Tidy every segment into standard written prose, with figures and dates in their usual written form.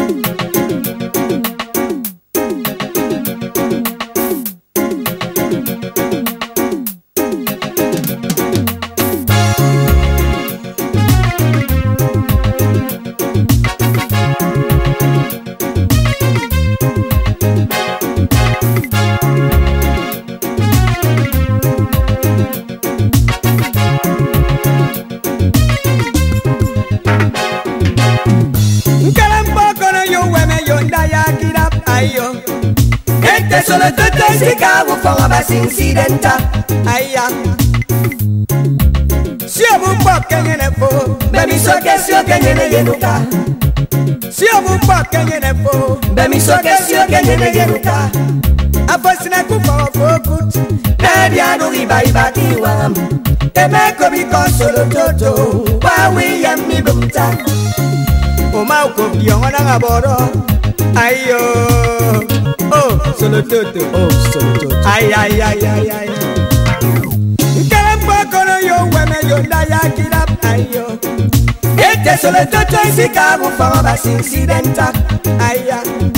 Solo tutto si cavo fa una base incidenta. Aya. Siamo poche ne fo. Be mi so che ne yenuka. Siamo poche ne fo. Be mi so che ne yenuka. Abosina ku fo kut. Nadia no iba diwa. E me ko bi ko solo toto. Wa wi yam mi bumta. O ma ko bi ona ngaboro. Ayo. Oh, solo toto. Oh, solo toto. Ay. Kalampa kono yo weme yo daya kirap ayo. Ete solo toto si cavo fa una base incidenta. Aya.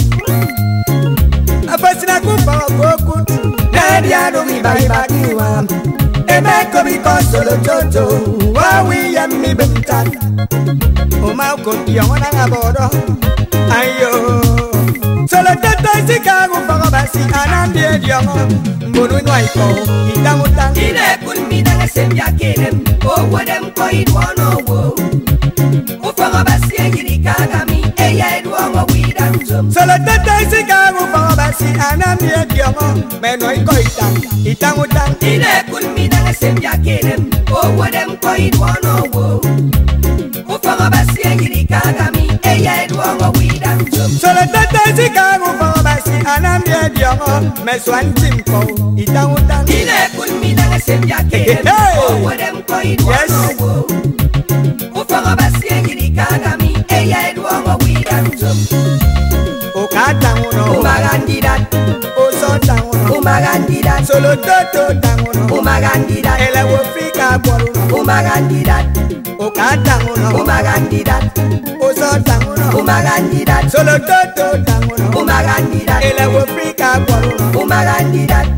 Abasina ku fa kut. Nadia no iba diwa. E me ko bi ko solo toto. Wa wi yam mi bumta. O ma ko bi ona ngaboro. Ayo. Solo toto si cavo fa una base anambie diongo. Mbonu nwaiko itamuta. Ine kun mi danga sembia kedem. O wadem ko idwono wo. O fa una base yiri kagami. E ya idwono widantum. Solo toto si cavo fa una base anambie diongo. Meno iko itamuta. Ine kun mi danga sembia kedem. O wadem ko idwono wo. O fa una base yiri kagami. E ya idwono widantum. Solo toto si cavo fa una base anambie diongo. Meswan timpo itamuta. Ine kun mi danga sembia kedem. O wadem ko idwono wo. O fa una base yiri kagami. E ya idwono widantum. O katanguno. Umagandidat. O sotanguno. Umagandidat. Solo toto tanguno. Umagandidat. Ele wo fika boruno. Umagandidat. O katanguno. Umagandidat. O sotanguno. Umagandidat. Solo toto tanguno. Umagandidat. Ele wo fika boruno. Umagandidat.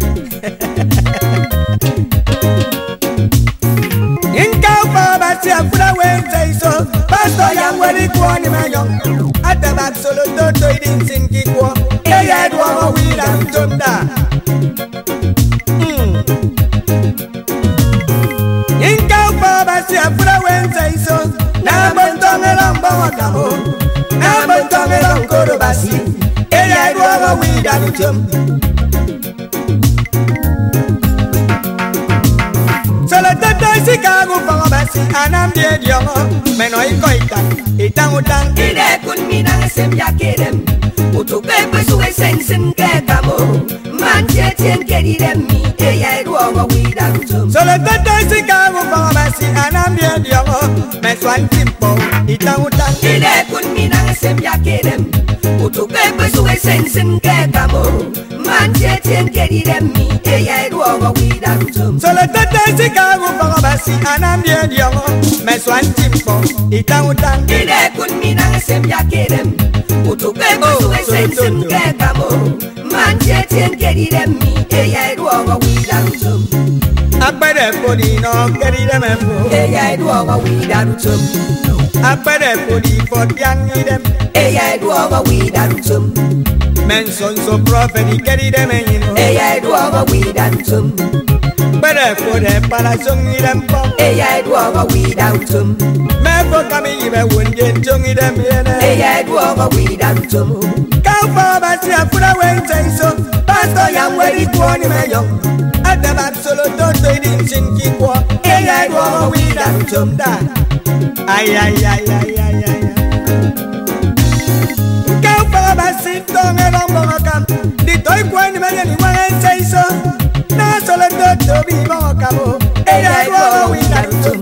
Inka upa basi afura wenze iso. Pastor yang weri kuoni mayong. Atabak solo toto idin sinki kuo. Eya edwa wira mtonda. Inka upa basi afura wenze iso. Na bontongela mbawa kamo. Na bontongela mkoro basi. Eya edwa wira mtonda. Solo toto si kagu fa basi anambie diongo. Meno iko itangutang. Ine kun mi danga sembia kedem. Utupe pesuwe sensen ke kamo. Man tietien kedidem mi. E ya edwogo widantum. Solo toto si kagu fa basi anambie diongo. Meswan timpo itangutang. Ine kun mi danga sembia kedem. Utupe pesuwe sensen ke kamo. Man tietien kedidem mi. E ya edwogo widantum. Solo toto si kagu fa basi anambie diongo. Meswan timpo itangutang. Ine kun mi danga sembia kedem. Utupe pesuwe sensen ke kamo. Man tietien kedidem mi. E ya edwogo widantum. Agbede podi no kedide membo. E ya edwogo widantum. Agbede podi fodiangi dem. E ya edwogo widantum. Menson so prophet kedide menino. E ya edwogo widantum. Agbede podi para songi dem pom. E ya edwogo widantum. Mefo kami ibe wonje songi dem yene. E ya edwogo widantum. Kaufa basi afura wenze iso. Pastor yang weri kuoni mayong. Atabak solo toto idin sinki kuo. E ya edwogo widantum da. Ay. Kaufa basi tongelo mbokam. Ditoi kuoni mayeni wenze iso. Na solo toto vivo kamo. E ya edwogo widantum.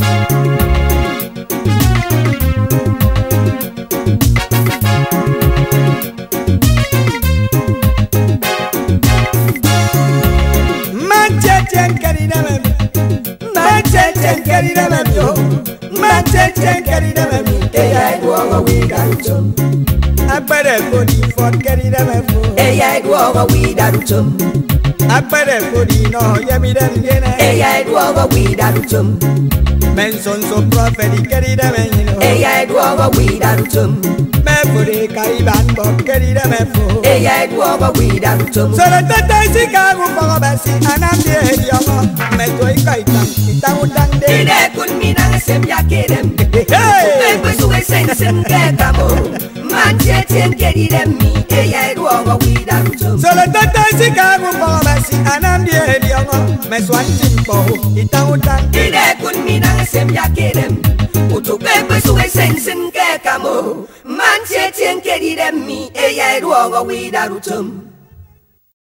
Akpere kodi fort kedi dem efo. Eya eduogo widarutum. Akpere kodi no yemi dem gene. Eya eduogo widarutum. Menson so prophet kedi dem yino. Eya eduogo widarutum. Me fure kaiban bo kedi dem efo. Eya eduogo widarutum. Solo tata Chicago for basi anam de yongo. Me toy kaitan itang de. Ide kun minang sem yakedem. Hey! Pepe suwe sensen kekamo. Manche tien kedi dem mi. Eya eduogo widarutum. Solo tata Chicago for basi anam de yongo. Me swantin po itang Ide kun minang sem yakedem. Utu pepe suwe sensen kekamo. Manche tien kedi dem mi. Eya eduogo widarutum.